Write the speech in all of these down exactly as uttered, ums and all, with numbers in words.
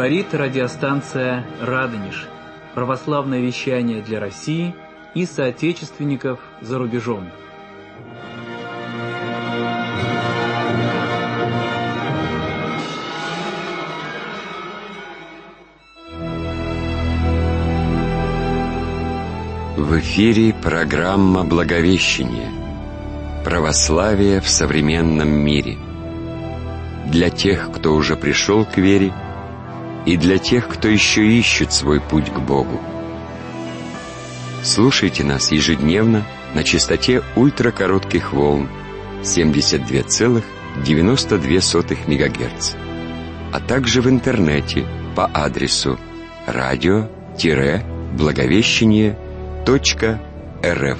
Говорит радиостанция «Радонеж». Православное вещание для России и соотечественников за рубежом. В эфире программа «Благовещение. Православие в современном мире». Для тех, кто уже пришел к вере, и для тех, кто еще ищет свой путь к Богу. Слушайте нас ежедневно на частоте ультракоротких волн семьдесят два целых девяносто две сотых мегагерц, а также в интернете по адресу радио-благовещение точка рф.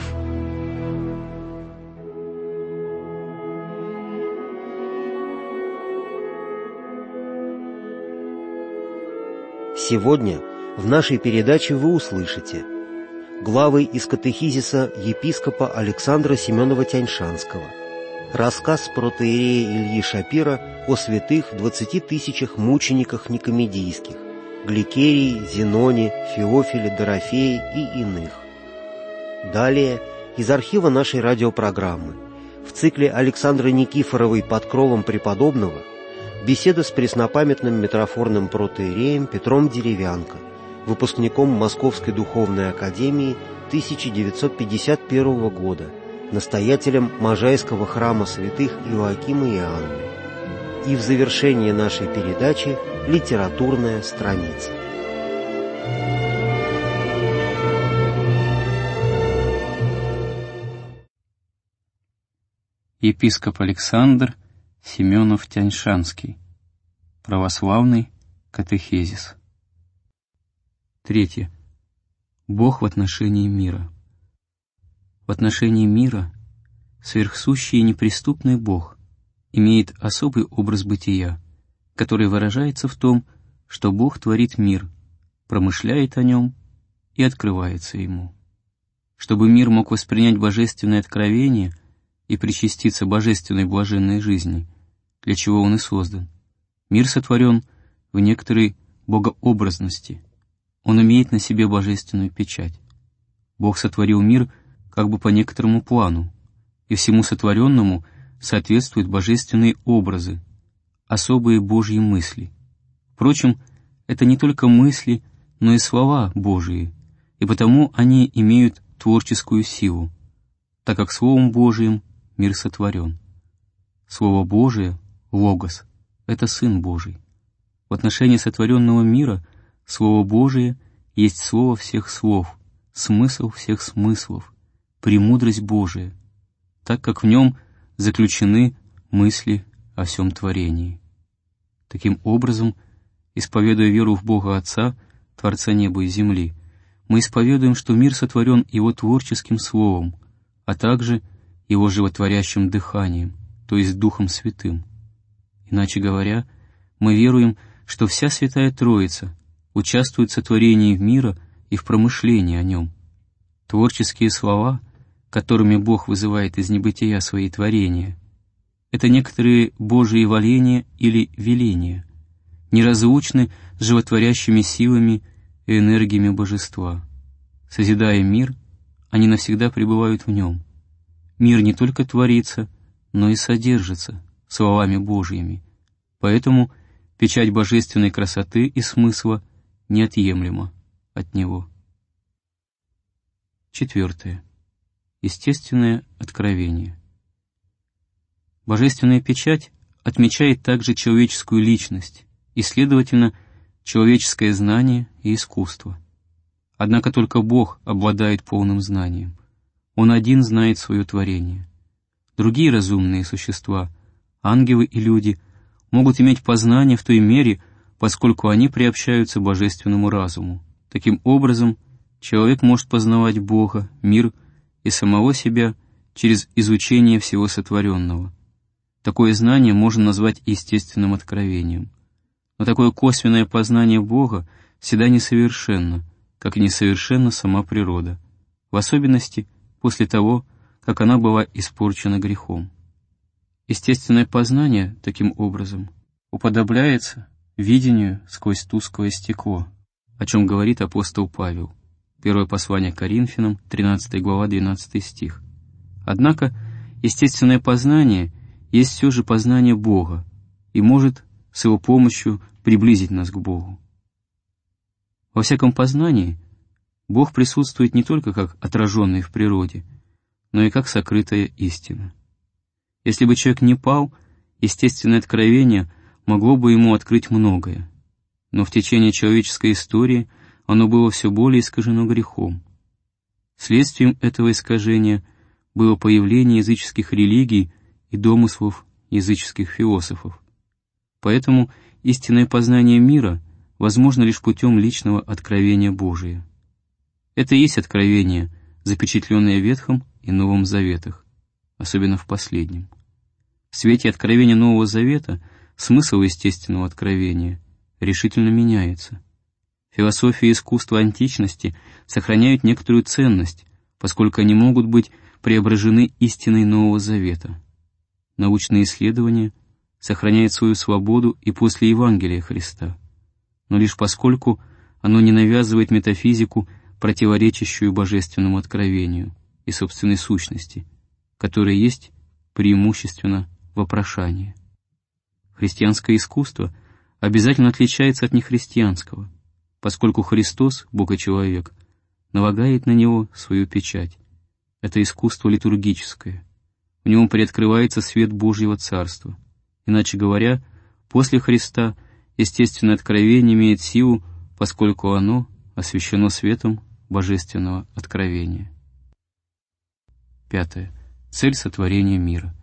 Сегодня в нашей передаче вы услышите главы из катехизиса епископа Александра Семенова Тяньшанского, рассказ протоиерея Ильи Шапира о святых двадцати тысячах мучениках никомедийских, Гликерии, Зеноне, Феофиле, Дорофее и иных. Далее из архива нашей радиопрограммы в цикле Александры Никифоровой «Под кровом преподобного» беседа с преснопамятным митрофорным протоиереем Петром Деревянко, выпускником Московской духовной академии тысяча девятьсот пятьдесят первого года, настоятелем Можайского храма святых Иоакима и Анны. И в завершении нашей передачи литературная страница. Епископ Александр Семенов Тяньшанский. Православный катехизис. Третье. Бог в отношении мира. В отношении мира сверхсущий и неприступный Бог имеет особый образ бытия, который выражается в том, что Бог творит мир, промышляет о нем и открывается ему. Чтобы мир мог воспринять божественное откровение и причаститься божественной блаженной жизни, для чего он и создан, мир сотворен в некоторой богообразности. Он имеет на себе божественную печать. Бог сотворил мир как бы по некоторому плану, и всему сотворенному соответствуют божественные образы, особые Божьи мысли. Впрочем, это не только мысли, но и слова Божии, и потому они имеют творческую силу, так как Словом Божиим мир сотворен. Слово Божие, Логос, это Сын Божий. В отношении сотворенного мира Слово Божие есть слово всех слов, смысл всех смыслов, премудрость Божия, так как в нем заключены мысли о всем творении. Таким образом, исповедуя веру в Бога Отца, Творца неба и земли, мы исповедуем, что мир сотворен Его творческим словом, а также Его животворящим дыханием, то есть Духом Святым. Иначе говоря, мы веруем, что вся Святая Троица участвует в сотворении мира и в промышлении о нем. Творческие слова, которыми Бог вызывает из небытия свои творения, это некоторые Божьи воления или веления, неразлучны с животворящими силами и энергиями Божества. Созидая мир, они навсегда пребывают в нем. Мир не только творится, но и содержится словами Божьими, поэтому печать божественной красоты и смысла неотъемлема от него. Четвертое. Естественное откровение. Божественная печать отмечает также человеческую личность и, следовательно, человеческое знание и искусство. Однако только Бог обладает полным знанием. Он один знает свое творение. Другие разумные существа, ангелы и люди, могут иметь познание в той мере, поскольку они приобщаются божественному разуму. Таким образом, человек может познавать Бога, мир и самого себя через изучение всего сотворенного. Такое знание можно назвать естественным откровением. Но такое косвенное познание Бога всегда несовершенно, как и несовершенна сама природа, в особенности после того, как она была испорчена грехом. Естественное познание, таким образом, уподобляется видению сквозь тусклое стекло, о чем говорит апостол Павел. Первое послание к Коринфянам, тринадцатая глава, двенадцатый стих. Однако естественное познание есть все же познание Бога и может с Его помощью приблизить нас к Богу. Во всяком познании Бог присутствует не только как отраженный в природе, но и как сокрытая истина. Если бы человек не пал, естественное откровение могло бы ему открыть многое, но в течение человеческой истории оно было все более искажено грехом. Следствием этого искажения было появление языческих религий и домыслов языческих философов. Поэтому истинное познание мира возможно лишь путем личного откровения Божия. Это и есть откровение, запечатленное в Ветхом и Новом Заветах, особенно в последнем. В свете откровения Нового Завета смысл естественного откровения решительно меняется. Философия и искусство античности сохраняют некоторую ценность, поскольку они могут быть преображены истиной Нового Завета. Научные исследования сохраняют свою свободу и после Евангелия Христа, но лишь поскольку оно не навязывает метафизику, противоречащую божественному откровению и собственной сущности, которая есть преимущественно вопрошание. Христианское искусство обязательно отличается от нехристианского, поскольку Христос, Бог и человек, налагает на него свою печать. Это искусство литургическое. В нем приоткрывается свет Божьего Царства. Иначе говоря, после Христа естественное откровение имеет силу, поскольку оно освящено светом божественного откровения. Пятое. Цель сотворения мира.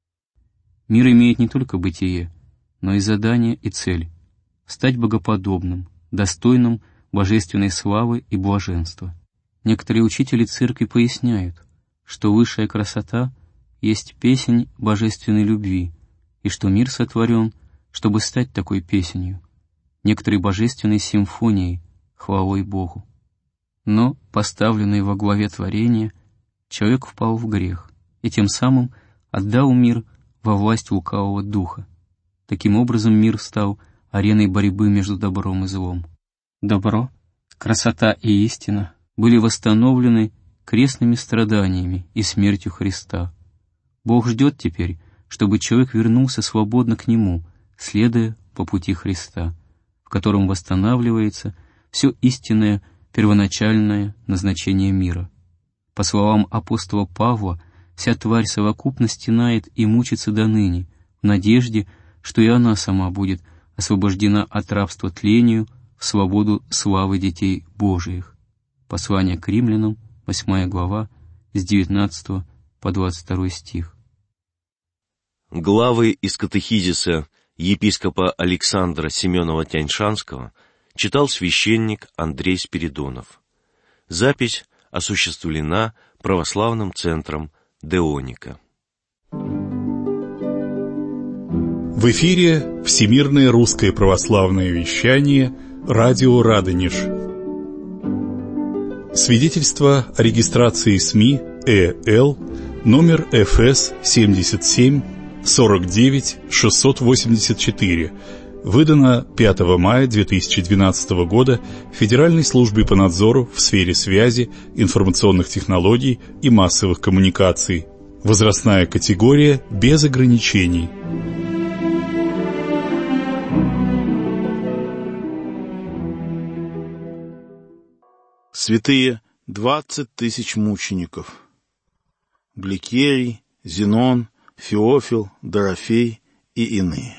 Мир имеет не только бытие, но и задание и цель — стать богоподобным, достойным божественной славы и блаженства. Некоторые учители церкви поясняют, что высшая красота есть песнь божественной любви, и что мир сотворен, чтобы стать такой песнью, некоторой божественной симфонией, хвалой Богу. Но, поставленный во главе творения, человек впал в грех и тем самым отдал мир во власть лукавого духа. Таким образом, мир стал ареной борьбы между добром и злом. Добро, красота и истина были восстановлены крестными страданиями и смертью Христа. Бог ждет теперь, чтобы человек вернулся свободно к Нему, следуя по пути Христа, в котором восстанавливается все истинное первоначальное назначение мира. По словам апостола Павла, вся тварь совокупно стенает и мучится доныне, в надежде, что и она сама будет освобождена от рабства тлению в свободу славы детей Божиих. Послание к римлянам, восьмая глава, с девятнадцатого по двадцать второй стих. Главы из катехизиса епископа Александра Семенова-Тяньшанского читал священник Андрей Спиридонов. Запись осуществлена православным центром Деоника. В эфире Всемирное русское православное вещание «Радио Радонеж». Свидетельство о регистрации СМИ ЭЛ номер эф эс семьдесят семь сорок девять шестьсот восемьдесят четыре, выдано пятого мая две тысячи двенадцатого года Федеральной службе по надзору в сфере связи, информационных технологий и массовых коммуникаций. Возрастная категория без ограничений. Святые двадцать тысяч мучеников. Гликерий, Зенон, Феофил, Дорофей и иные.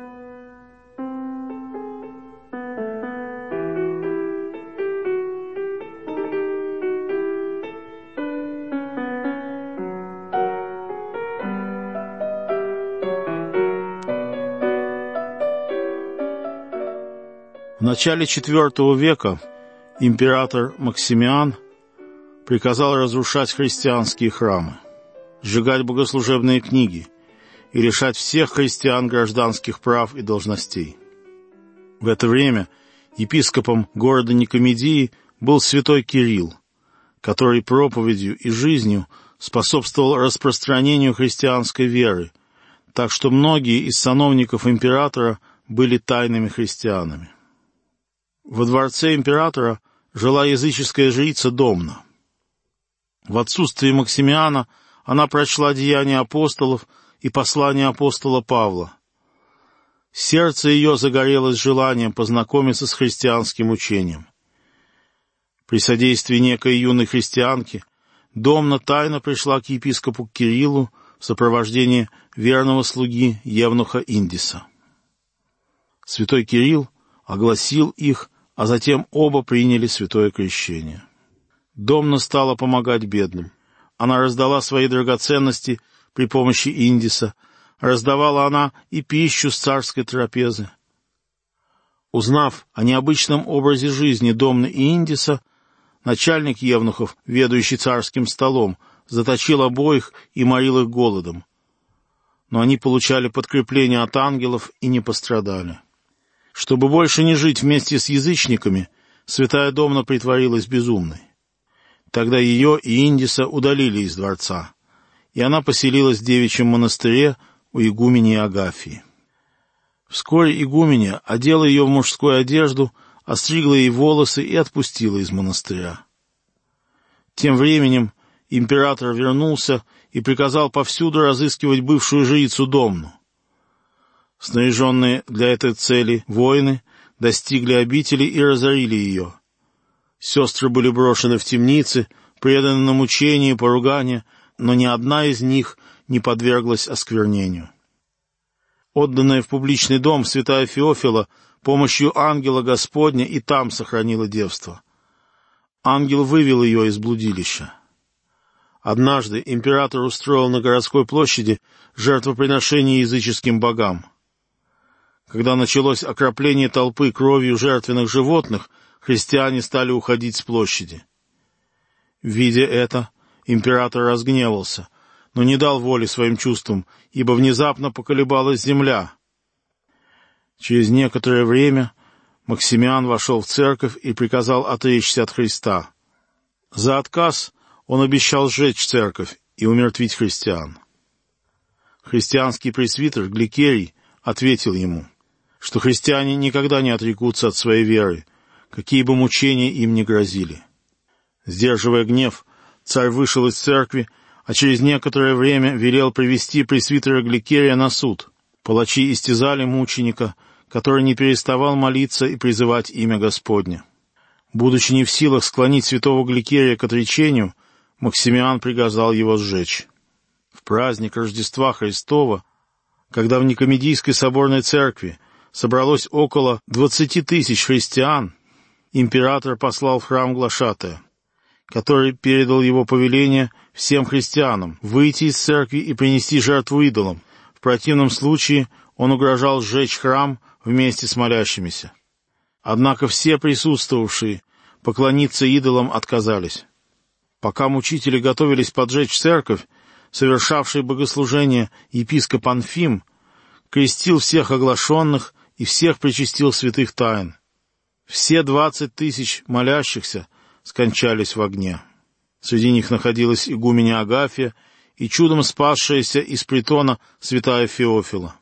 В начале четвёртого века император Максимиан приказал разрушать христианские храмы, сжигать богослужебные книги и лишать всех христиан гражданских прав и должностей. В это время епископом города Никомедии был святой Кирилл, который проповедью и жизнью способствовал распространению христианской веры, так что многие из сановников императора были тайными христианами. Во дворце императора жила языческая жрица Домна. В отсутствие Максимиана она прочла деяния апостолов и послание апостола Павла. Сердце ее загорелось желанием познакомиться с христианским учением. При содействии некой юной христианки Домна тайно пришла к епископу Кириллу в сопровождении верного слуги евнуха Индиса. Святой Кирилл огласил их, а затем оба приняли святое крещение. Домна стала помогать бедным. Она раздала свои драгоценности при помощи Индиса, раздавала она и пищу с царской трапезы. Узнав о необычном образе жизни Домны и Индиса, начальник евнухов, ведущий царским столом, заточил обоих и морил их голодом. Но они получали подкрепление от ангелов и не пострадали. Чтобы больше не жить вместе с язычниками, святая Домна притворилась безумной. Тогда ее и Индиса удалили из дворца, и она поселилась в девичьем монастыре у игумени Агафии. Вскоре игуменья одела ее в мужскую одежду, остригла ей волосы и отпустила из монастыря. Тем временем император вернулся и приказал повсюду разыскивать бывшую жрицу Домну. Снаряженные для этой цели воины достигли обители и разорили ее. Сестры были брошены в темницы, преданы на мучения и поругания, но ни одна из них не подверглась осквернению. Отданная в публичный дом святая Феофила помощью ангела Господня и там сохранила девство. Ангел вывел ее из блудилища. Однажды император устроил на городской площади жертвоприношение языческим богам. Когда началось окропление толпы кровью жертвенных животных, христиане стали уходить с площади. Видя это, император разгневался, но не дал воли своим чувствам, ибо внезапно поколебалась земля. Через некоторое время Максимиан вошел в церковь и приказал отречься от Христа. За отказ он обещал сжечь церковь и умертвить христиан. Христианский пресвитер Гликерий ответил ему, что христиане никогда не отрекутся от своей веры, какие бы мучения им ни грозили. Сдерживая гнев, царь вышел из церкви, а через некоторое время велел привести пресвитера Гликерия на суд. Палачи истязали мученика, который не переставал молиться и призывать имя Господне. Будучи не в силах склонить святого Гликерия к отречению, Максимиан приказал его сжечь. В праздник Рождества Христова, когда в Никомедийской соборной церкви собралось около двадцати тысяч христиан, император послал в храм глашатая, который передал его повеление всем христианам выйти из церкви и принести жертву идолам. В противном случае он угрожал сжечь храм вместе с молящимися. Однако все присутствовавшие поклониться идолам отказались. Пока мучители готовились поджечь церковь, совершавший богослужение епископ Анфим крестил всех оглашенных и всех причастил святых тайн. Все двадцать тысяч молящихся скончались в огне. Среди них находилась игуменья Агафия и чудом спасшаяся из притона святая Феофила.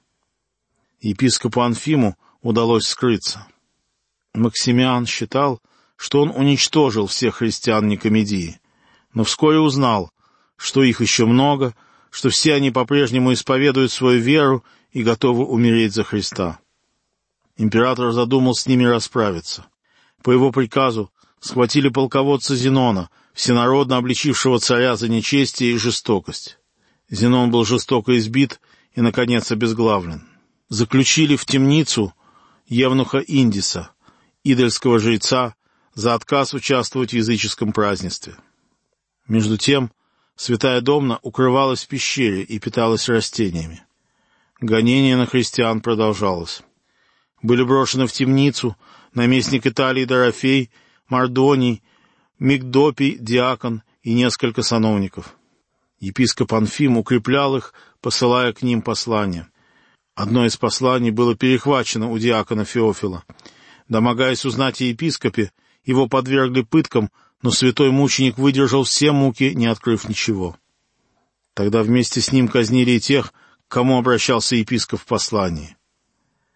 Епископу Анфиму удалось скрыться. Максимиан считал, что он уничтожил всех христиан Никомедии, но вскоре узнал, что их еще много, что все они по-прежнему исповедуют свою веру и готовы умереть за Христа. Император задумал с ними расправиться. По его приказу схватили полководца Зенона, всенародно обличившего царя за нечестие и жестокость. Зенон был жестоко избит и, наконец, обезглавлен. Заключили в темницу евнуха Индиса, идольского жреца, за отказ участвовать в языческом празднестве. Между тем, святая Домна укрывалась в пещере и питалась растениями. Гонение на христиан продолжалось. Были брошены в темницу наместник Италии Дорофей, Мардоний, Мигдопий, диакон и несколько сановников. Епископ Анфим укреплял их, посылая к ним послания. Одно из посланий было перехвачено у диакона Феофила. Домогаясь узнать о епископе, его подвергли пыткам, но святой мученик выдержал все муки, не открыв ничего. Тогда вместе с ним казнили и тех, к кому обращался епископ в послании.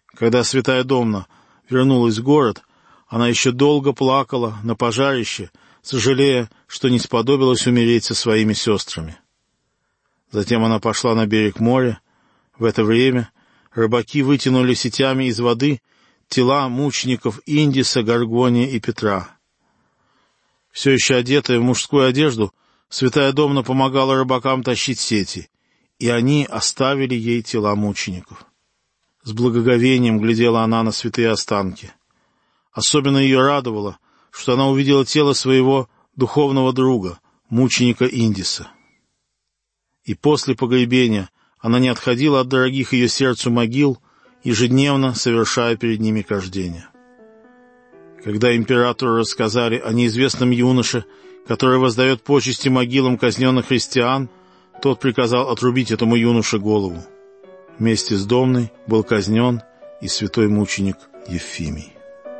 Когда святая Домна вернулась в город, она еще долго плакала на пожарище, сожалея, что не сподобилась умереть со своими сестрами. Затем она пошла на берег моря. В это время рыбаки вытянули сетями из воды тела мучеников Индиса, Горгония и Петра. Все еще одетая в мужскую одежду, святая Домна помогала рыбакам тащить сети, и они оставили ей тела мучеников. С благоговением глядела она на святые останки. Особенно ее радовало, что она увидела тело своего духовного друга, мученика Индиса. И после погребения она не отходила от дорогих ее сердцу могил, ежедневно совершая перед ними кождение. Когда императору рассказали о неизвестном юноше, который воздает почести могилам казненных христиан, тот приказал отрубить этому юноше голову. Вместе с Домной был казнен и святой мученик Евфимий.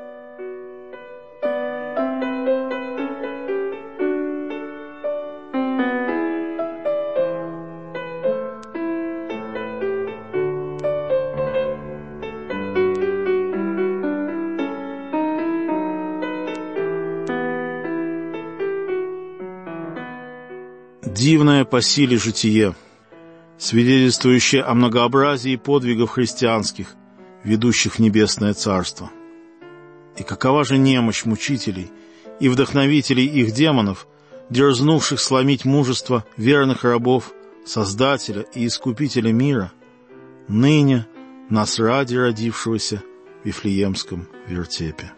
Дивное по силе житие, свидетельствующее о многообразии подвигов христианских, ведущих в небесное царство. И какова же немощь мучителей и вдохновителей их демонов, дерзнувших сломить мужество верных рабов Создателя и Искупителя мира, ныне нас ради родившегося в Вифлеемском вертепе.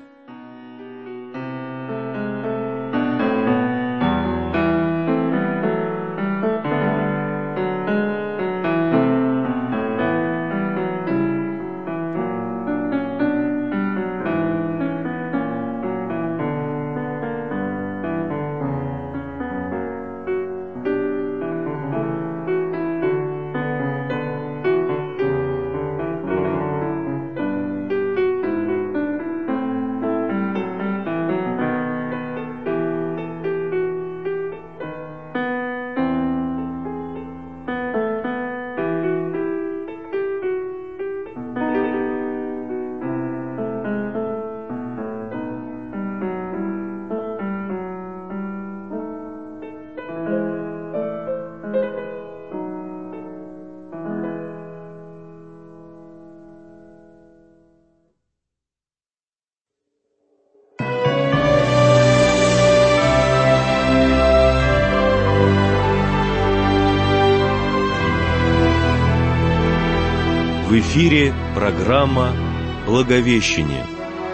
В эфире программа «Благовещение».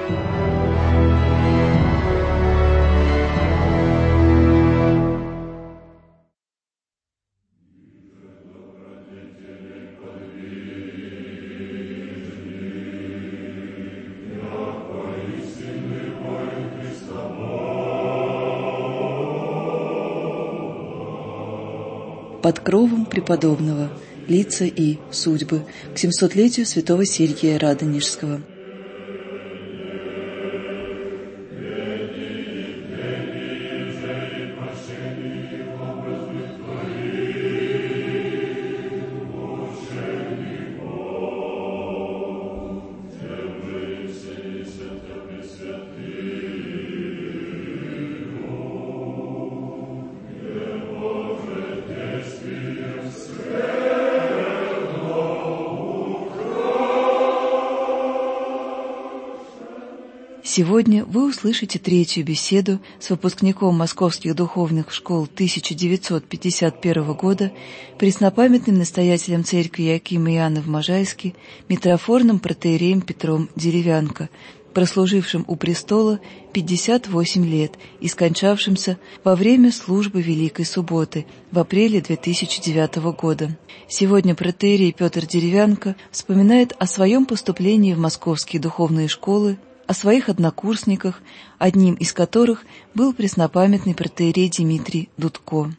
Под кровом преподобного. Лица и судьбы к семисотлетию святого Сергия Радонежского. Сегодня вы услышите третью беседу с выпускником Московских духовных школ тысяча девятьсот пятьдесят первого года, преснопамятным настоятелем церкви Иоакима и Иоанна в Можайске, митрофорным протоиереем Петром Деревянко, прослужившим у престола пятьдесят восемь лет и скончавшимся во время службы Великой Субботы в апреле две тысячи девятого года. Сегодня протоиерей Петр Деревянко вспоминает о своем поступлении в московские духовные школы, о своих однокурсниках, одним из которых был преснопамятный протоиерей Дмитрий Дудко.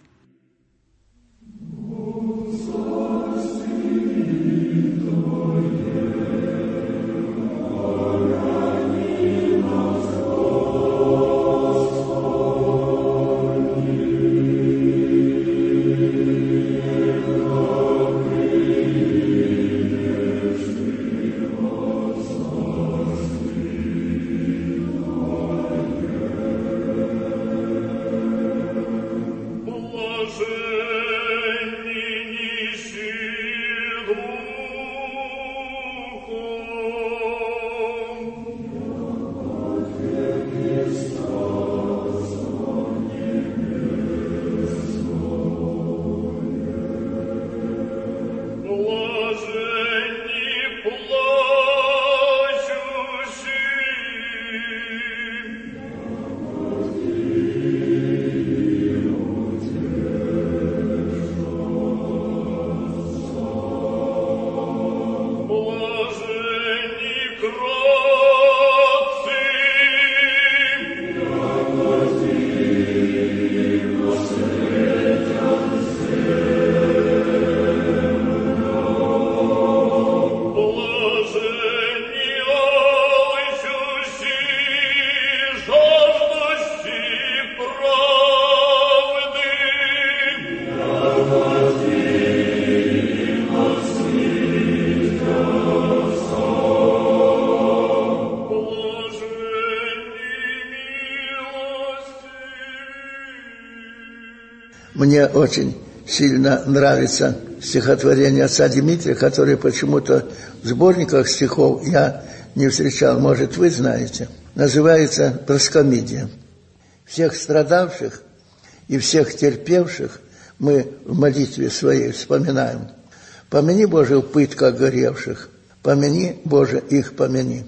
Мне очень сильно нравится стихотворение отца Дмитрия, которое почему-то в сборниках стихов я не встречал, может, вы знаете. Называется «Проскомидия». Всех страдавших и всех терпевших мы в молитве своей вспоминаем. Помяни, Боже, в пытках горевших, помяни, Боже, их помяни.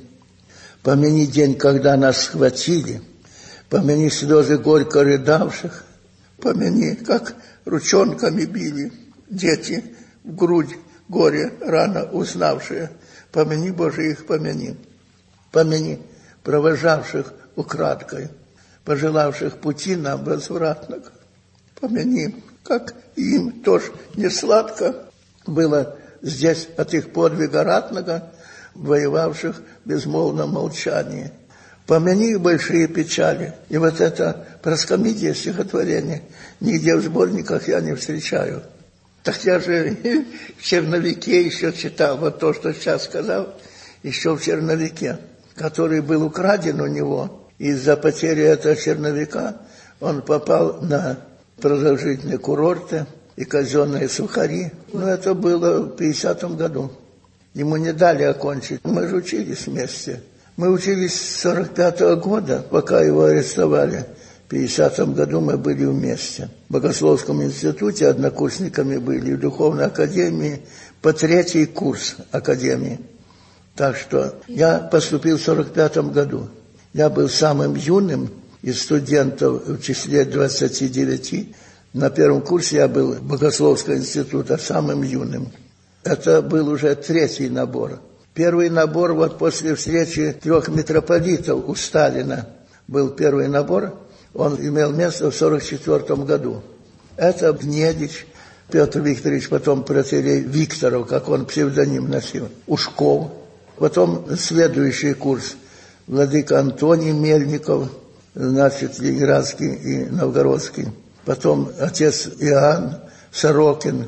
Помяни день, когда нас схватили, помяни слезы горько рыдавших, помяни, как ручонками били дети в грудь горе рано узнавшие. Помяни, Боже, их помяни. Помяни провожавших украдкой, пожелавших пути нам возвратного. Помяни, как им тоже не сладко было здесь от их подвига ратного, воевавших в безмолвном молчании. Помяни их большие печали. И вот это проскомидия стихотворение нигде в сборниках я не встречаю. Так я же в черновике еще читал, вот то, что сейчас сказал, еще в черновике, который был украден у него. Из-за потери этого черновика он попал на продолжительные курорты и казенные сухари. Но это было в пятидесятом году. Ему не дали окончить. Мы же учились вместе. Мы учились с сорок пятого года, пока его арестовали. В пятидесятом году мы были вместе. В Богословском институте однокурсниками были, в Духовной академии по третий курс академии. Так что я поступил в сорок пятом году. Я был самым юным из студентов в числе двадцати девяти. На первом курсе я был в Богословского института самым юным. Это был уже третий набор. Первый набор, вот после встречи трех митрополитов у Сталина, был первый набор. Он имел место в сорок четвертом году. Это Гнедич, Петр Викторович, потом протоиерей Викторов, как он псевдоним носил, Ушков. Потом следующий курс. Владыка Антоний Мельников, значит, Ленинградский и Новгородский. Потом отец Иоанн Сорокин,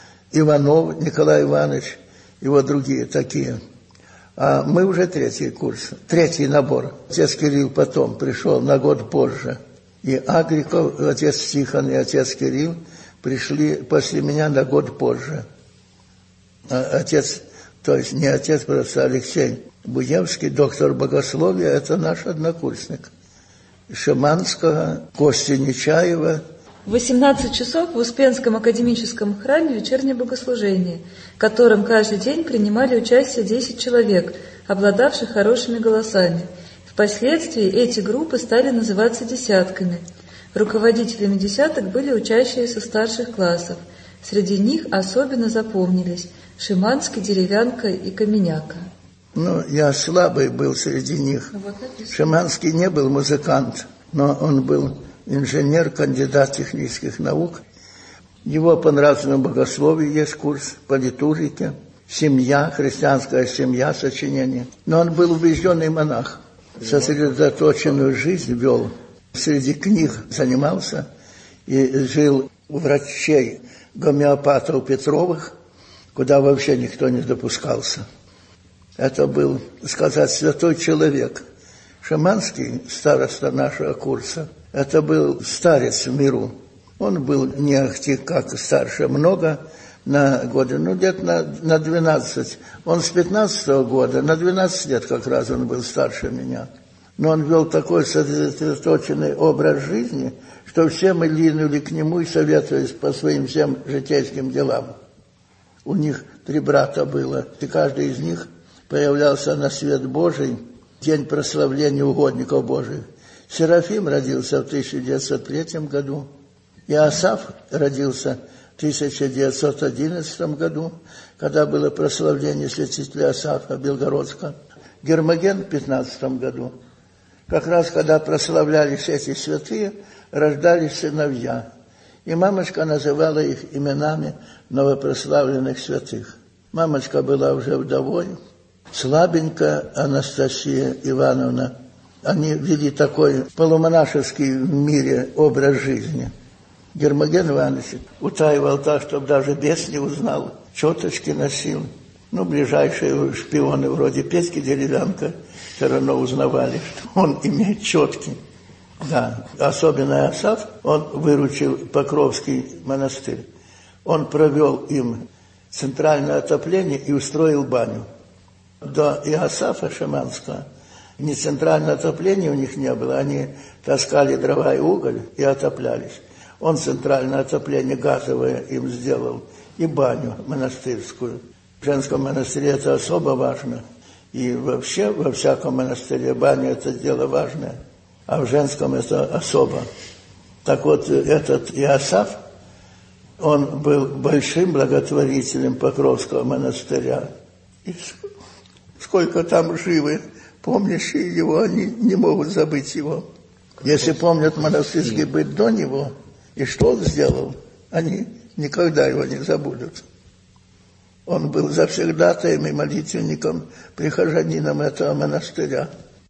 Иванов Николай Иванович и вот другие такие. А мы уже третий курс, третий набор. Отец Кирилл потом пришел на год позже. И Агриков, отец Тихон и отец Кирилл пришли после меня на год позже. А отец, то есть не отец, просто Алексей Буевский, доктор богословия, это наш однокурсник. Шиманского, Кости Нечаева. В восемнадцать часов в Успенском академическом храме вечернее богослужение, в котором каждый день принимали участие десять человек, обладавших хорошими голосами. Впоследствии эти группы стали называться десятками. Руководителями десяток были учащиеся старших классов. Среди них особенно запомнились Шиманский, Деревянка и Каменяка. Ну, я слабый был среди них. Вот Шиманский не был музыкант, но он был инженер, кандидат технических наук. Его по нравственному богословию есть курс, по литургике, семья, христианская семья, сочинение. Но он был убежденный монах, сосредоточенную жизнь вел, среди книг занимался и жил у врачей гомеопатов Петровых, куда вообще никто не допускался. Это был, сказать, святой человек. Шиманский, староста нашего курса, это был старец в миру. Он был не ахти как старше много на годы, ну где-то на, на двенадцать. Он с пятнадцатого года, на двенадцать лет как раз он был старше меня. Но он вел такой сосредоточенный образ жизни, что все мы линули к нему и советовались по своим всем житейским делам. У них три брата было, и каждый из них появлялся на свет Божий в день прославления угодников Божьих. Серафим родился в тысяча девятьсот третьем году, Иосаф родился в тысяча девятьсот одиннадцатом году, когда было прославление святителя Иосафа Белгородска, Гермоген в пятнадцатом году. Как раз когда прославлялись эти святые, рождались сыновья, и мамочка называла их именами новопрославленных святых. Мамочка была уже вдовой, слабенькая Анастасия Ивановна. Они вели такой полумонашеский в мире образ жизни. Гермоген Иванович утаивал так, чтобы даже бес не узнал, четочки носил. Ну, ближайшие шпионы вроде Петьки Деревянка все равно узнавали, что он имеет четки. Да, особенно Иосаф, он выручил Покровский монастырь. Он провел им центральное отопление и устроил баню. До Иосафа Шиманского ни центрального отопления у них не было. Они таскали дрова и уголь и отоплялись. Он центральное отопление газовое им сделал и баню монастырскую. В женском монастыре это особо важно. И вообще во всяком монастыре баня это дело важное. А в женском это особо. Так вот, этот Иосаф, он был большим благотворителем Покровского монастыря. И сколько там живы, помнящие его, они не могут забыть его. Если помнят монастырский быт до него, и что он сделал, они никогда его не забудут. Он был завсегдатаем и молитвенником, прихожанином этого монастыря.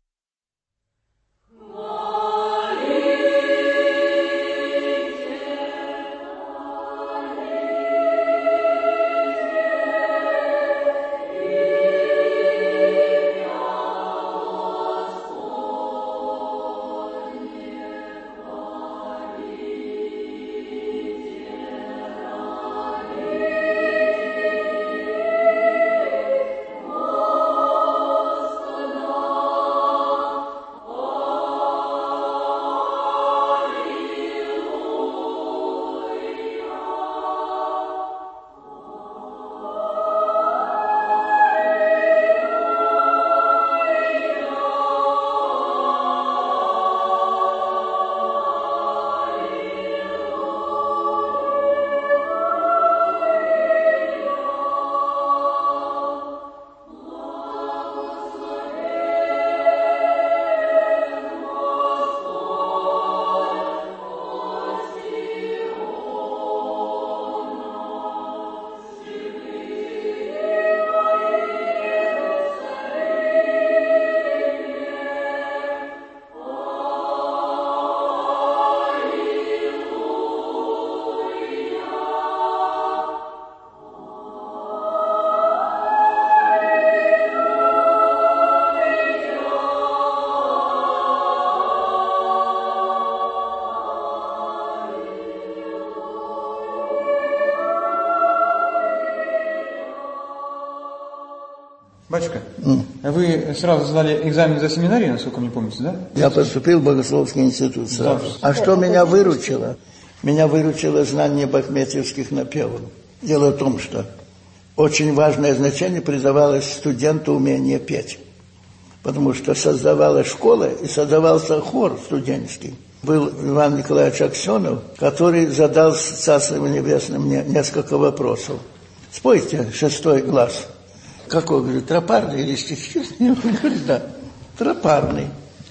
Батюшка, mm. вы сразу сдали экзамен за семинарию, насколько мне помните, да? Я поступил в Богословский институт сразу. Да. А что меня выручило? Меня выручило знание бахметьевских напевов. Дело в том, что очень важное значение придавалось студенту умение петь. Потому что создавалась школа и создавался хор студенческий. Был Иван Николаевич Аксенов, который задал Царству Небесному мне несколько вопросов. Спойте «Шестой глаз». Какой, говорит, тропарный или стихичный? Говорит, да, тропарный.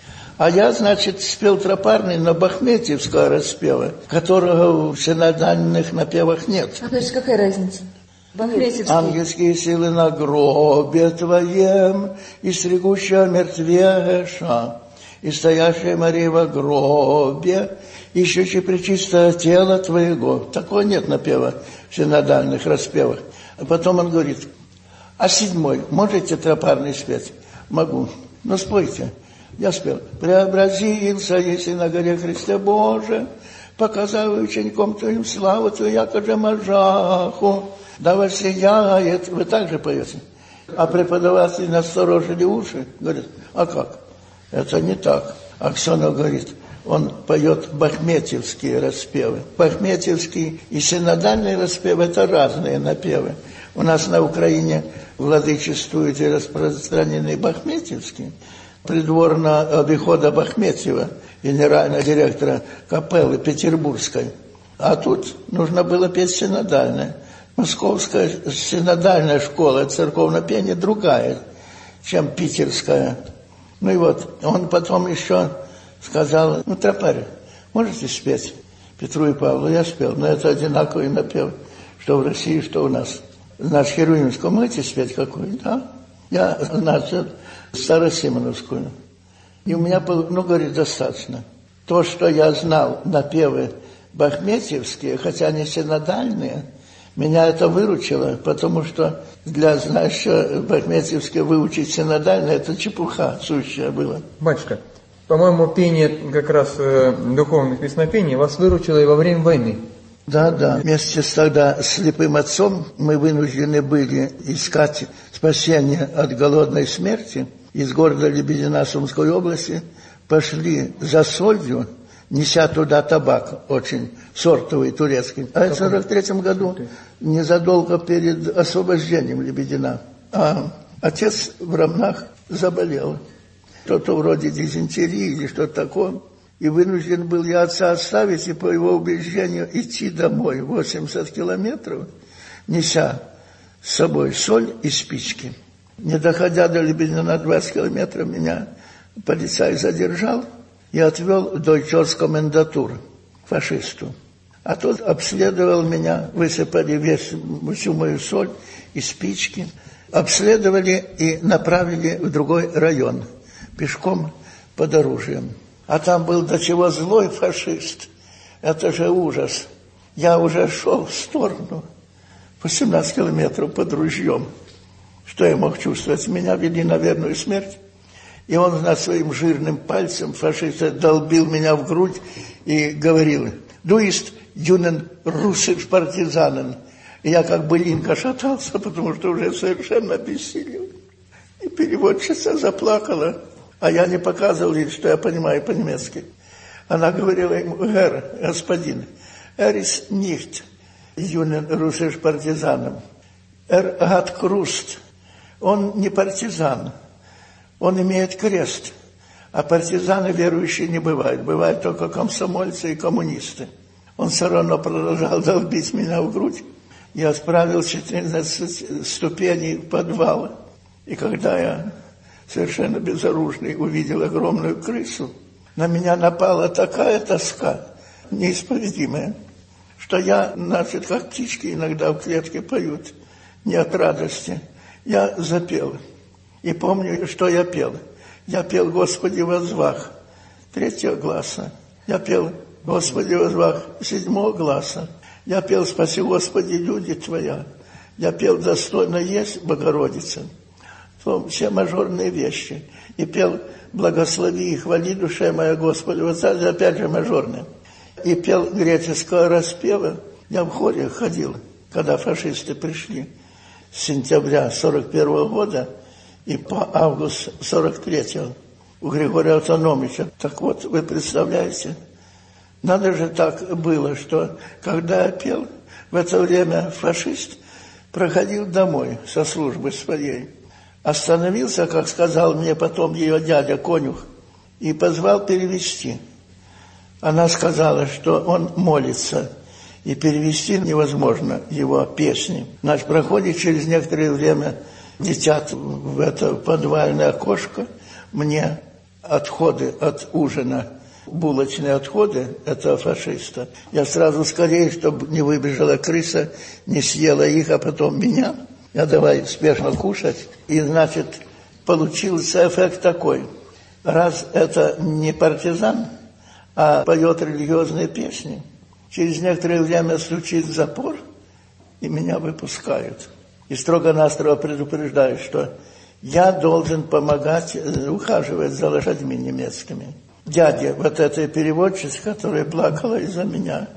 А я, значит, спел тропарный на бахметьевского распева, которого в синодальных напевах нет. А значит, какая разница? Бахметьевский. Ангельские силы на гробе твоем, и стригущая мертвеша, и стоящая Мария во гробе, ищущая пречистое тело твоего. Такого нет напева в синодальных распевах. А потом он говорит: а седьмой, можете тропарный спеть? Могу. Ну, спойте. Я спел. Преобразился, если на горе Христе Боже, показывая учеником твоим славу твою, якоже мажаху, да воссияет. Вы так же поете? А преподаватели насторожили уши. Говорят, а как? Это не так. Аксенов говорит, он поет бахметьевские распевы. Бахметьевский и синодальный распев – это разные напевы. У нас на Украине владычествует и распространенный бахметьевский. Придворного обихода Бахметьева, генерального директора капеллы Петербургской. А тут нужно было петь синодальное. Московская синодальная школа церковного пения другая, чем питерская. Ну и вот, он потом еще сказал: ну, тропарь, можете спеть Петру и Павлу? Я спел, но это одинаковый напев, что в России, что у нас. Наш Херувимскую можете спеть какую? Да. Я, значит, Старосимоновскую. И у меня было, ну, говорит, достаточно. То, что я знал напевы бахметьевские, хотя они синодальные, меня это выручило, потому что для, знаешь, бахметьевские выучить синодальные, это чепуха сущая была. Батюшка, По-моему, пение как раз э, духовных песнопений вас выручило и во время войны. Да, да. Вместе с тогда слепым отцом мы вынуждены были искать спасение от голодной смерти. Из города Лебедина Сумской области пошли за солью, неся туда табак очень сортовый, турецкий. А в сорок третьем году, незадолго перед освобождением Лебедина, а отец в Ромнах заболел. Что-то вроде дизентерии или что-то такое. И вынужден был я отца оставить и, по его убеждению, идти домой восемьдесят километров, неся с собой соль и спички. Не доходя до Лебедина на двадцать километров, меня полицай задержал и отвел в Дойчорс-комендатур, фашисту. А тот обследовал меня, высыпали весь, всю мою соль и спички, обследовали и направили в другой район, пешком под оружием. А там был до чего злой фашист. Это же ужас. Я уже шел в сторону, восемнадцать километров под ружьем. Что я мог чувствовать? Меня вели на верную смерть. И он над своим жирным пальцем, фашист, долбил меня в грудь и говорил: «Du ist Juden russisch Partisanen». И я как былинка шатался, потому что уже совершенно обессилел. И переводчица заплакала. А я не показывал ей, что я понимаю по-немецки. Она говорила ему: «Herr, господин, er ist nicht Juden russisch Partisanen. Er hat Krust». Он не партизан, он имеет крест. А партизаны верующие не бывают. Бывают только комсомольцы и коммунисты. Он все равно продолжал долбить меня в грудь. Я справил четырнадцать ступеней подвала. И когда я, совершенно безоружный, увидел огромную крысу, на меня напала такая тоска, неисповедимая, что я, значит, как птички иногда в клетке поют, не от радости. Я запел. И помню, что я пел. Я пел «Господи, возвах» третьего гласа. Я пел «Господи, возвах» седьмого гласа. Я пел «Спаси, Господи, люди Твоя». Я пел «Достойно есть Богородица». Все мажорные вещи. И пел «Благослови и хвали, душе моя Господи». Вот это опять же мажорные. И пел греческого распева. Я в хоре ходил, когда фашисты пришли с сентября сорок первого года и по август сорок третьего у Григория Автономича. Так вот, вы представляете, надо же так было, что когда я пел, в это время фашист проходил домой со службы своей. Остановился, как сказал мне потом ее дядя Конюх, и позвал перевести. Она сказала, что он молится, и перевести невозможно его песни. Значит, проходит через некоторое время, летят в это подвальное окошко, мне отходы от ужина, булочные отходы этого фашиста. Я сразу скорее, чтобы не выбежала крыса, не съела их, а потом меня. Я давай спешно кушать. И, значит, получился эффект такой. Раз это не партизан, а поет религиозные песни, через некоторое время стучит запор, и меня выпускают. И строго-настрого предупреждают, что я должен помогать, ухаживать за лошадьми немецкими. Дядя вот этой переводчицы, которая плакала из-за меня,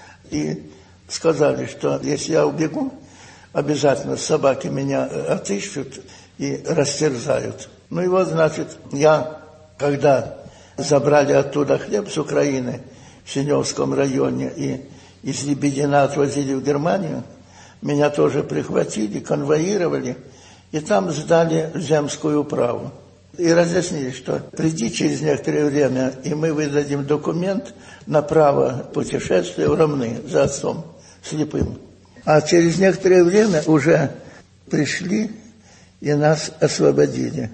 и сказали, что если я убегу, обязательно собаки меня отыщут и растерзают. Ну и вот, значит, я, когда забрали оттуда хлеб с Украины, в Синевском районе, и из Лебедина отвозили в Германию, меня тоже прихватили, конвоировали, и там сдали в земскую управу. И разъяснили, что приди через некоторое время, и мы выдадим документ на право путешествия в Ромны за отцом слепым. А через некоторое время уже пришли и нас освободили.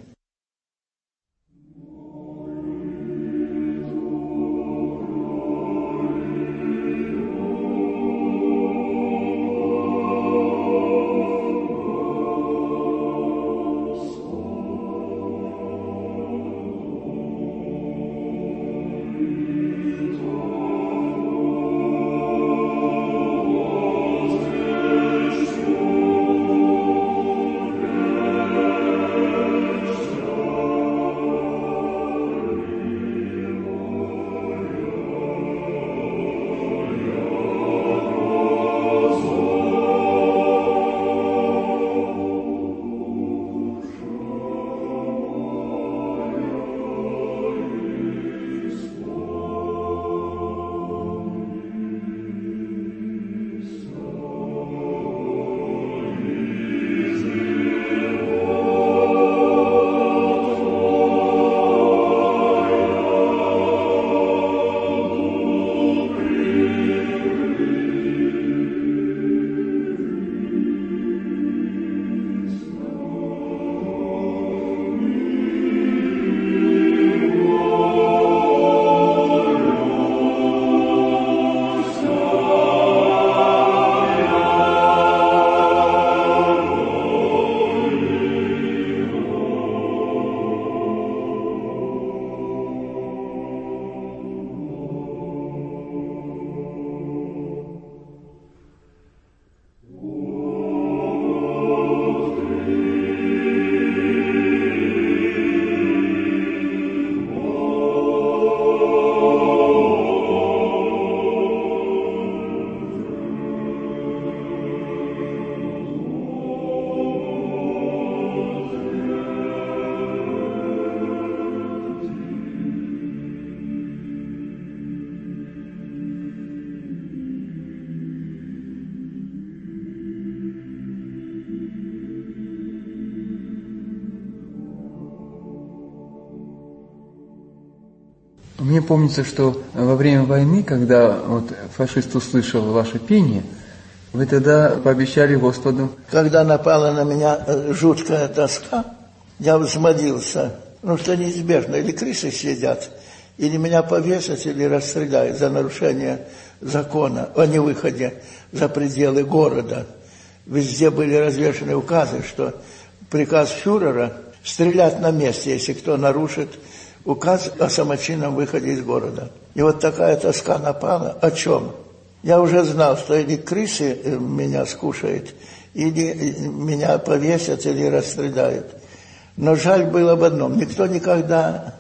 Мне помнится, что во время войны, когда вот фашист услышал ваше пение, вы тогда пообещали Господу. Когда напала на меня жуткая тоска, я взмолился, ну что неизбежно, или крысы съедят, или меня повесят, или расстреляют за нарушение закона о невыходе за пределы города. Везде были развешаны указы, что приказ фюрера стрелять на месте, если кто нарушит указ о самочинном выходе из города. И вот такая тоска напала. О чем? Я уже знал, что или крысы меня скушают, или меня повесят, или расстреляют. Но жаль было об одном. Никто никогда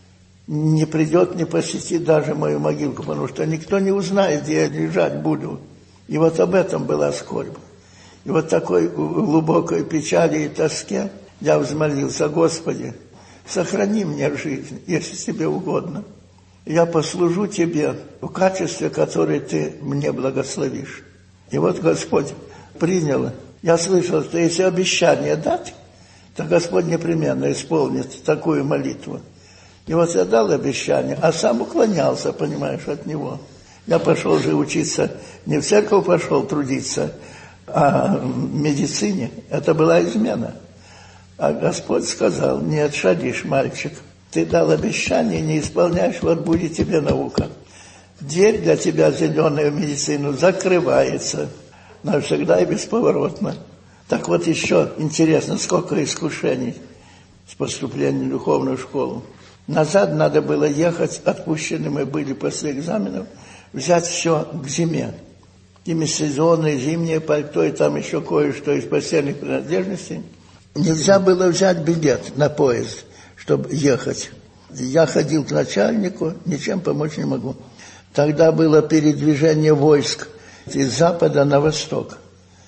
не придет, не посетит даже мою могилку, потому что никто не узнает, где я лежать буду. И вот об этом была скорбь. И вот такой глубокой печали и тоске я взмолился: Господи, сохрани мне жизнь, если тебе угодно. Я послужу тебе в качестве, которое ты мне благословишь. И вот Господь принял. Я слышал, что если обещание дать, то Господь непременно исполнит такую молитву. И вот я дал обещание, а сам уклонялся, понимаешь, от него. Я пошел же учиться, не в церковь пошел трудиться, а в медицине. Это была измена. А Господь сказал: нет, шадишь, мальчик, ты дал обещание, не исполняешь, вот будет тебе наука. Дверь для тебя зеленая в медицину закрывается навсегда и бесповоротно. Так вот еще интересно, сколько искушений с поступлением в духовную школу. Назад надо было ехать, отпущены мы были после экзаменов, взять все к зиме. Демисезонные, зимние пальто и там еще кое-что из постельных принадлежностей. Нельзя было взять билет на поезд, чтобы ехать. Я ходил к начальнику, ничем помочь не могу. Тогда было передвижение войск из запада на восток.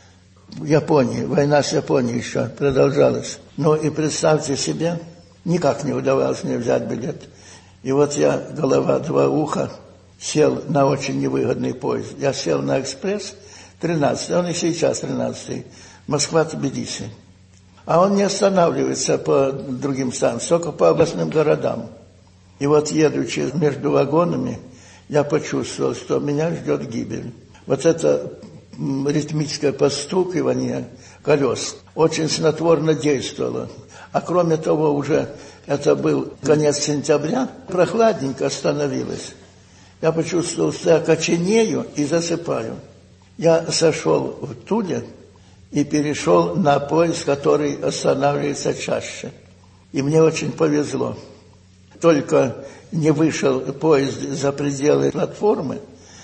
В Японии, война с Японией еще продолжалась. Ну и представьте себе, никак не удавалось мне взять билет. И вот я, голова, два уха, сел на очень невыгодный поезд. Я сел на экспресс тринадцатый, он и сейчас тринадцатый, Москва-Тбилиси. А он не останавливается по другим станциям, только по областным городам. И вот, едучи между вагонами, я почувствовал, что меня ждет гибель. Вот это ритмическое постукивание колес очень снотворно действовало. А кроме того, уже это был конец сентября, прохладненько становилось. Я почувствовал, что я коченею и засыпаю. Я сошел в Туле и перешел на поезд, который останавливается чаще. И мне очень повезло. Только не вышел поезд за пределы платформы,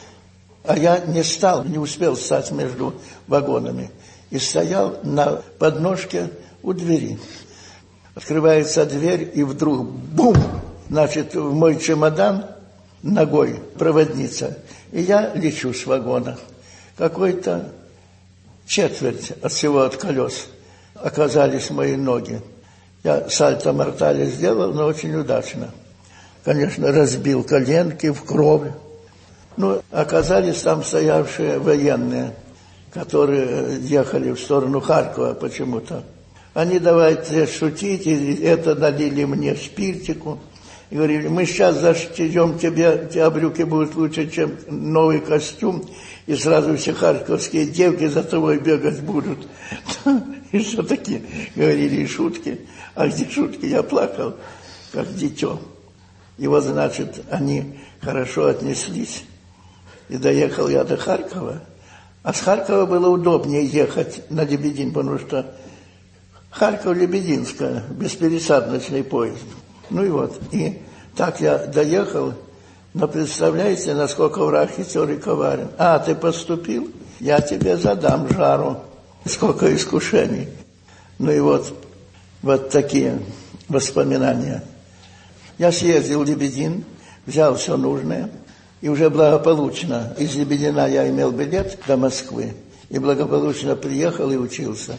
а я не стал, не успел встать между вагонами. И стоял на подножке у двери. Открывается дверь, и вдруг бум! Значит, в мой чемодан ногой проводница. И я лечу с вагона. Какой-то четверть от всего от колес оказались мои ноги. Я сальто-мортале сделал, но очень удачно. Конечно, разбил коленки в кровь. Ну, оказались там стоявшие военные, которые ехали в сторону Харькова почему-то. Они давайте шутить, и это налили мне спиртику. И говорили: мы сейчас зашьем тебе, у тебя брюки будут лучше, чем новый костюм, и сразу все харьковские девки за тобой бегать будут. И что такие говорили шутки. А где шутки? Я плакал, как дитё. И вот, значит, они хорошо отнеслись. И доехал я до Харькова. А с Харькова было удобнее ехать на Лебедин, потому что Харьков-Лебединская, беспересадочный поезд. Ну и вот, и так я доехал, но представляете, насколько враг хитер и коварен. А, ты поступил? Я тебе задам жару. Сколько искушений. Ну и вот, вот такие воспоминания. Я съездил в Лебедин, взял все нужное, и уже благополучно из Лебедина я имел билет до Москвы, и благополучно приехал и учился.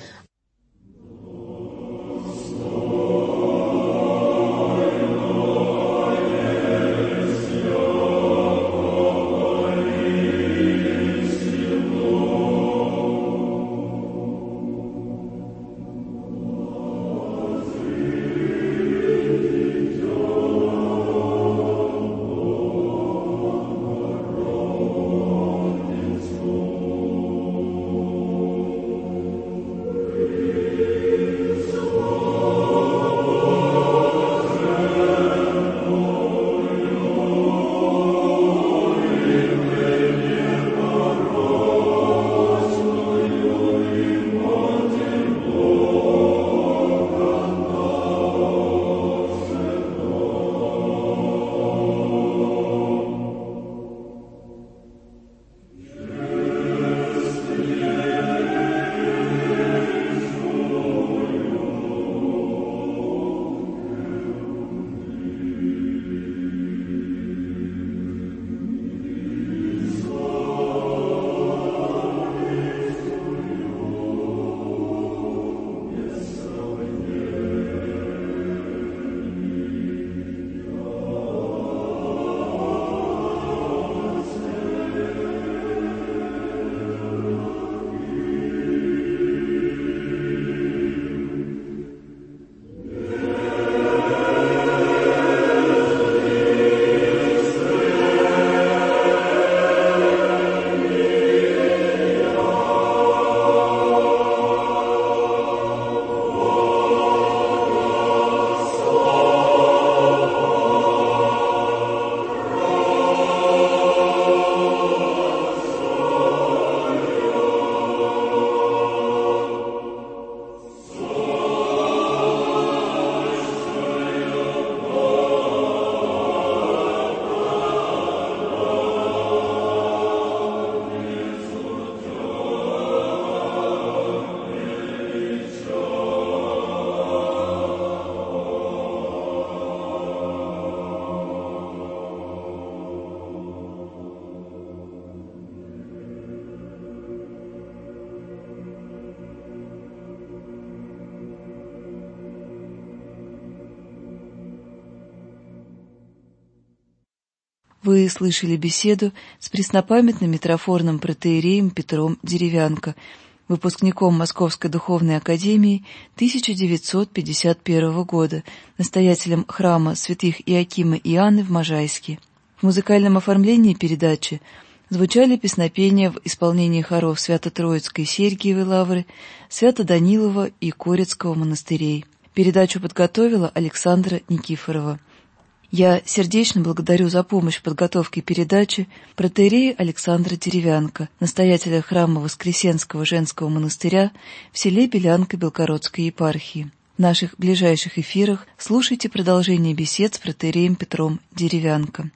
Вы слышали беседу с преснопамятным митрофорным протоиереем Петром Деревянко, выпускником Московской духовной академии тысяча девятьсот пятьдесят первого года, настоятелем храма святых Иакима и Иоанны в Можайске. В музыкальном оформлении передачи звучали песнопения в исполнении хоров Свято-Троицкой и Сергиевой лавры, Свято-Данилова и Корецкого монастырей. Передачу подготовила Александра Никифорова. Я сердечно благодарю за помощь в подготовке передачи протоиерея Александра Деревянко, настоятеля храма Воскресенского женского монастыря в селе Белянка Белгородской епархии. В наших ближайших эфирах слушайте продолжение бесед с протоиереем Петром Деревянко.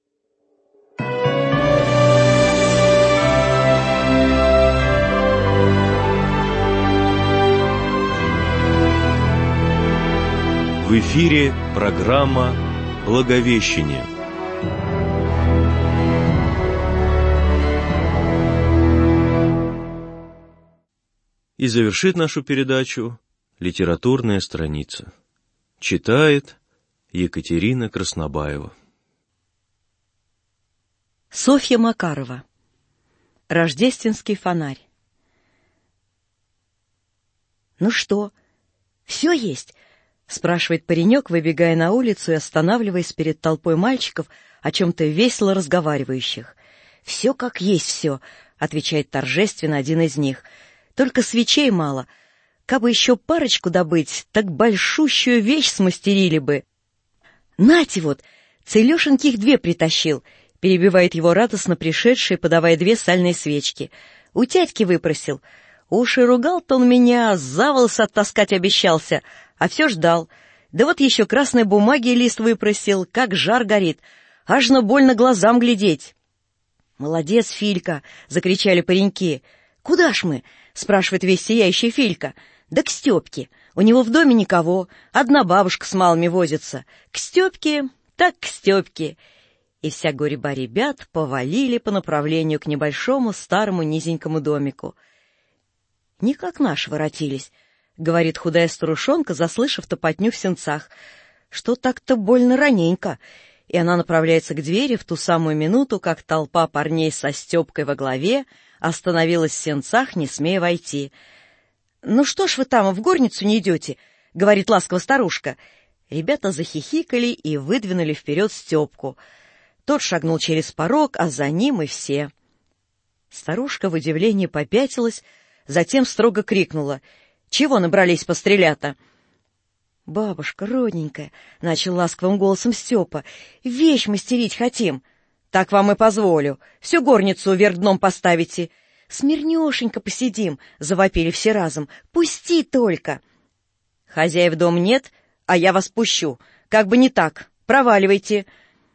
В эфире программа «Благовещение». И завершит нашу передачу литературная страница. Читает Екатерина Краснобаева. Софья Макарова. Рождественский фонарь. «Ну что, все есть?» — спрашивает паренек, выбегая на улицу и останавливаясь перед толпой мальчиков, о чем-то весело разговаривающих. «Все как есть все», — отвечает торжественно один из них. «Только свечей мало. Кабы еще парочку добыть, так большущую вещь смастерили бы». «Нате вот, Целешеньки их две притащил», — перебивает его радостно пришедший, подавая две сальные свечки. «У тятьки выпросил. Уж и ругал-то он меня, за волосы оттаскать обещался, а все ждал. Да вот еще красной бумаги лист выпросил, как жар горит, аж на больно глазам глядеть». «Молодец, Филька!» — закричали пареньки. «Куда ж мы?» — спрашивает весь сияющий Филька. «Да к Степке. У него в доме никого, одна бабушка с малыми возится. К Степке, так к Степке». И вся гурьба ребят повалили по направлению к небольшому старому низенькому домику. «Не как наши воротились», — говорит худая старушонка, заслышав топотню в сенцах. «Что так-то больно раненько». И она направляется к двери в ту самую минуту, как толпа парней со Степкой во главе остановилась в сенцах, не смея войти. «Ну что ж вы там, в горницу не идете?» — говорит ласково старушка. Ребята захихикали и выдвинули вперед Степку. Тот шагнул через порог, а за ним и все. Старушка в удивлении попятилась, затем строго крикнула: «Чего набрались пострелята?» «Бабушка родненькая», — начал ласковым голосом Степа, — «вещь мастерить хотим». «Так вам и позволю. Всю горницу вверх дном поставите». «Смирнешенько посидим», — завопили все разом. «Пусти только». «Хозяев дом нет, а я вас пущу. Как бы не так. Проваливайте».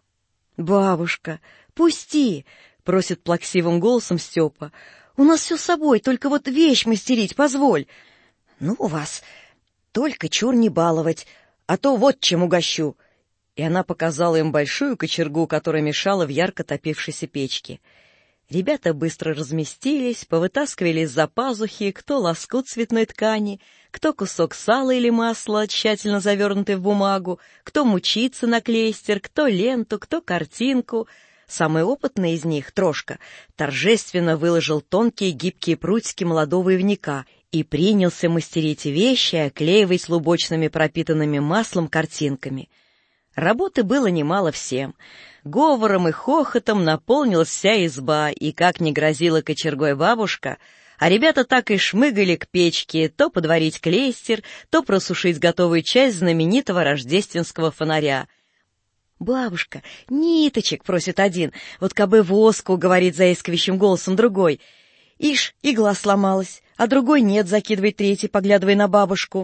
«Бабушка, пусти», — просит плаксивым голосом Степа. «У нас все с собой, только вот вещь мастерить позволь». «Ну вас, только чур не баловать, а то вот чем угощу». И она показала им большую кочергу, которая мешала в ярко топившейся печке. Ребята быстро разместились, повытаскивали из-за пазухи кто лоскут цветной ткани, кто кусок сала или масла, тщательно завернутый в бумагу, кто мучиться на клейстер, кто ленту, кто картинку. Самый опытный из них, Трошка, торжественно выложил тонкие гибкие прутики молодого ивника и принялся мастерить вещи, оклеиваясь лубочными пропитанными маслом картинками. Работы было немало всем. Говором и хохотом наполнилась вся изба, и как ни грозила кочергой бабушка, а ребята так и шмыгали к печке, то подварить клейстер, то просушить готовую часть знаменитого рождественского фонаря. «Бабушка, ниточек!» — просит один, «вот кабы воску!» — говорит заискивающим голосом другой. «Ишь, игла сломалась, а другой нет!» — закидывает третий, поглядывая на бабушку.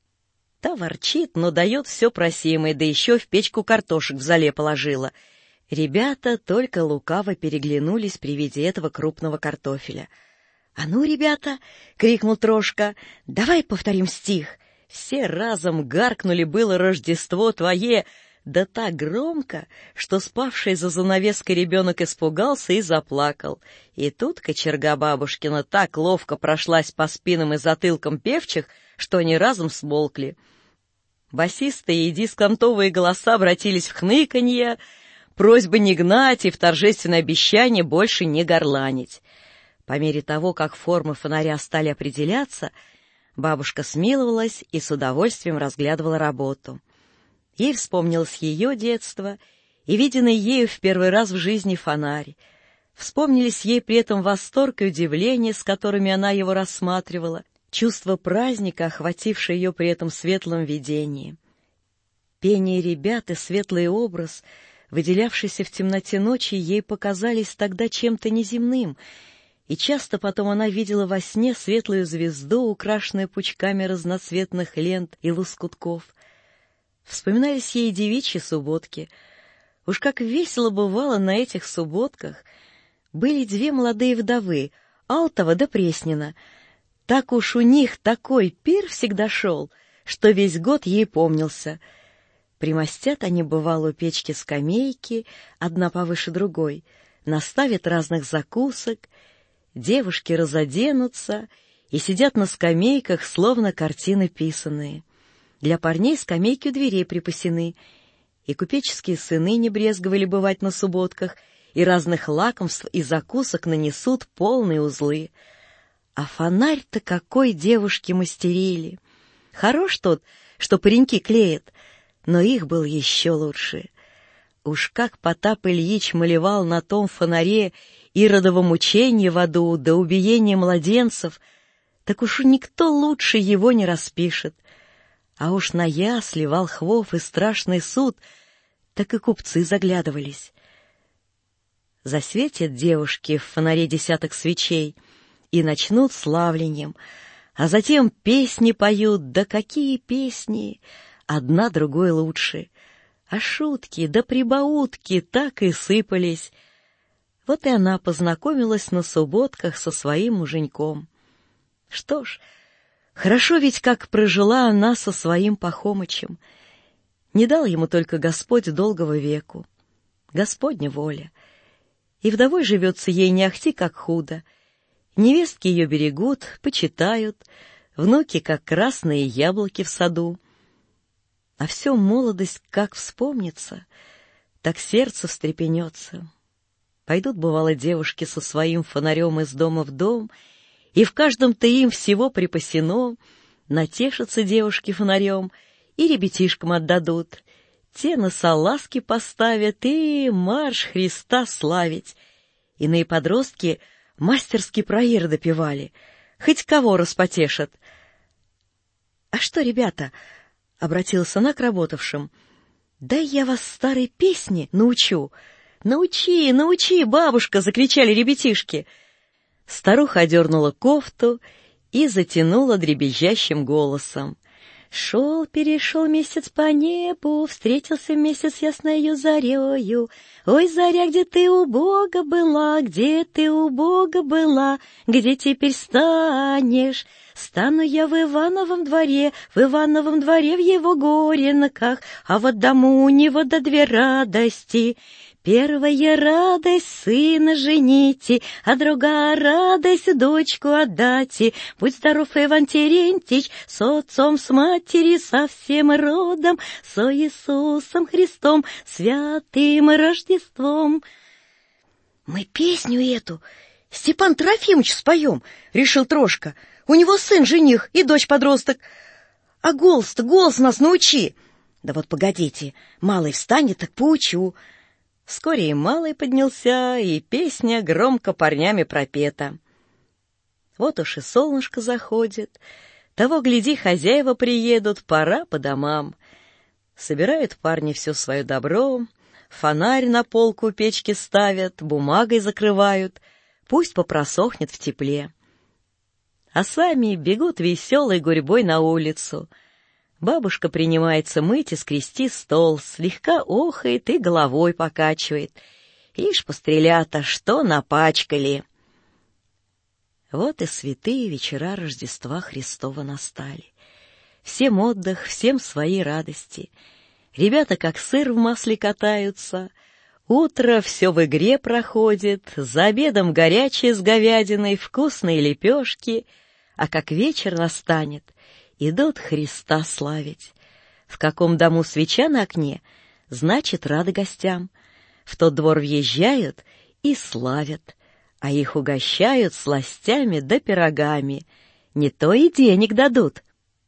Та ворчит, но дает все просимое, да еще в печку картошек в зале положила. Ребята только лукаво переглянулись при виде этого крупного картофеля. «А ну, ребята!» — крикнул Трошка. «Давай повторим стих!» Все разом гаркнули было «Рождество твое!» да так громко, что спавший за занавеской ребенок испугался и заплакал. И тут кочерга бабушкина так ловко прошлась по спинам и затылкам певчих, что они разом смолкли. Басистые и дисконтовые голоса обратились в хныканье, просьбы не гнать и в торжественное обещание больше не горланить. По мере того, как формы фонаря стали определяться, бабушка смиловалась и с удовольствием разглядывала работу. Ей вспомнилось ее детство и виденный ею в первый раз в жизни фонарь. Вспомнились ей при этом восторг и удивление, с которыми она его рассматривала, чувство праздника, охватившее ее при этом светлом видении. Пение ребят и светлый образ, выделявшийся в темноте ночи, ей показались тогда чем-то неземным, и часто потом она видела во сне светлую звезду, украшенную пучками разноцветных лент и лоскутков. Вспоминались ей девичьи субботки. Уж как весело бывало на этих субботках. Были две молодые вдовы, Алтова да Преснина. Так уж у них такой пир всегда шел, что весь год ей помнился. Примостят они, бывало, у печки скамейки, одна повыше другой, наставят разных закусок, девушки разоденутся и сидят на скамейках, словно картины писаные. Для парней скамейки у дверей припасены, и купеческие сыны не брезговали бывать на субботках, и разных лакомств и закусок нанесут полные узлы. А фонарь-то какой девушки мастерили! Хорош тот, что пареньки клеят, но их был еще лучше. Уж как Потап Ильич малевал на том фонаре Иродово мучение в аду да убиение младенцев, так уж никто лучше его не распишет. А уж на ясли, волхвов и страшный суд так и купцы заглядывались. Засветят девушки в фонаре десяток свечей и начнут славлением, а затем песни поют, да какие песни, одна другой лучше. А шутки да прибаутки так и сыпались. Вот и она познакомилась на субботках со своим муженьком. Что ж, хорошо ведь как прожила она со своим Пахомычем. Не дал ему только Господь долгого веку. Господня воля. И вдовой живется ей не ахти как худо. Невестки ее берегут, почитают, внуки как красные яблоки в саду. А все молодость как вспомнится, так сердце встрепенется. Пойдут, бывало, девушки со своим фонарем из дома в дом, и в каждом-то им всего припасено, натешатся девушки фонарем и ребятишкам отдадут. Те на салазки поставят и марш Христа славить. Иные подростки мастерски про Ирода певали, хоть кого распотешат. — А что, ребята, — обратилась она к работавшим, — дай я вас старой песни научу. — Научи, научи, бабушка! — закричали ребятишки. Старуха одернула кофту и затянула дребезжащим голосом. Шел-перешел месяц по небу, встретился месяц ясною зарею. Ой, заря, где ты у Бога была, где ты у Бога была, где теперь станешь? Стану я в Ивановом дворе, в Ивановом дворе в его горенках, а в одному у него до две радости. Первая радость сына жените, а другая радость дочку отдате. Будь здоров, Иван Терентьич, с отцом, с матерью, со всем родом, со Иисусом Христом, святым Рождеством. — Мы песню эту Степан Трофимович споем, — решил Трошка. У него сын жених и дочь подросток. А голос-то, голос нас научи. Да вот погодите, малый встанет, так поучу. Вскоре и малый поднялся, и песня громко парнями пропета. Вот уж и солнышко заходит, того, гляди, хозяева приедут, пора по домам. Собирают парни все свое добро, фонарь на полку у печки ставят, бумагой закрывают, пусть попросохнет в тепле. А сами бегут веселой гурьбой на улицу. Бабушка принимается мыть и скрести стол, слегка охает и головой покачивает. Ишь, пострелята, что напачкали! Вот и святые вечера Рождества Христова настали. Всем отдых, всем свои радости. Ребята как сыр в масле катаются. Утро все в игре проходит, за обедом горячее с говядиной, вкусные лепешки. А как вечер настанет, идут Христа славить. В каком дому свеча на окне, значит, рады гостям. в тот двор въезжают и славят, а их угощают сластями да пирогами. Не то и денег дадут.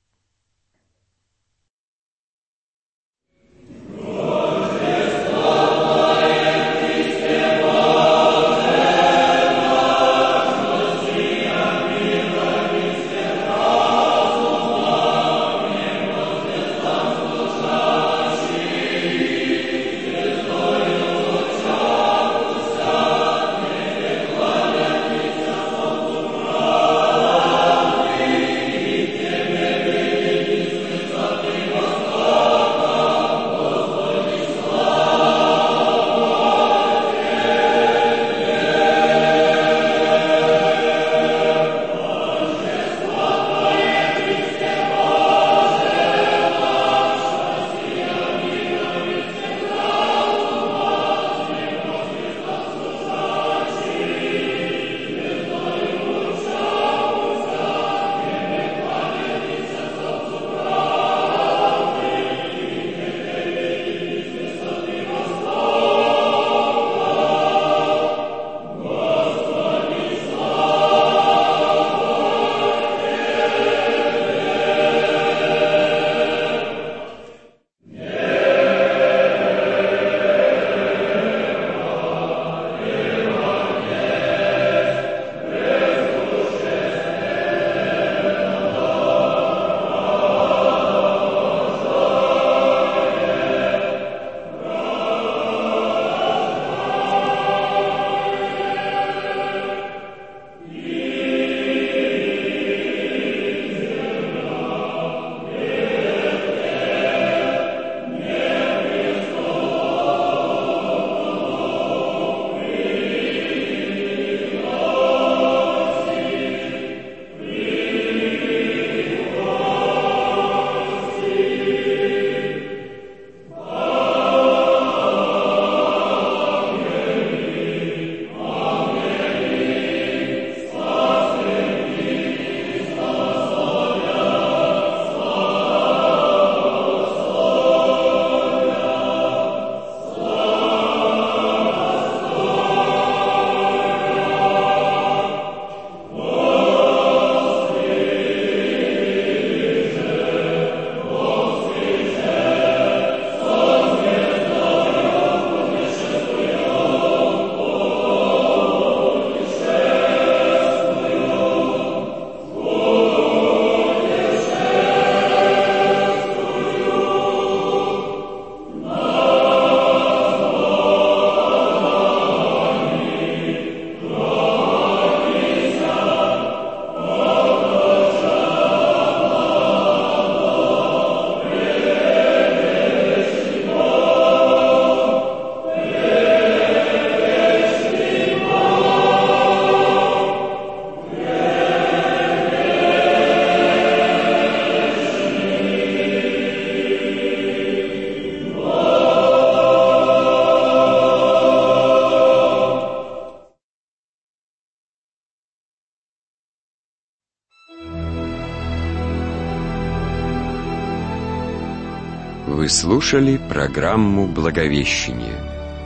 Вы слушали программу «Благовещение».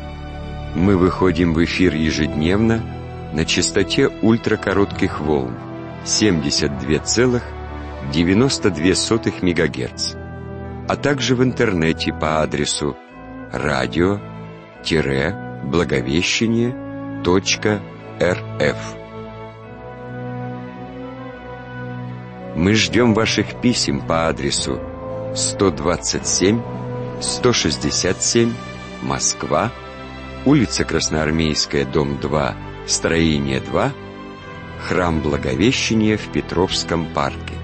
Мы выходим в эфир ежедневно на частоте ультракоротких волн семьдесят два целых девяносто две сотых мегагерц, а также в интернете по адресу радио-благовещение точка рф. Мы ждем ваших писем по адресу сто двадцать семь сто шестьдесят семь, Москва, улица Красноармейская, дом два, строение два, храм Благовещения в Петровском парке.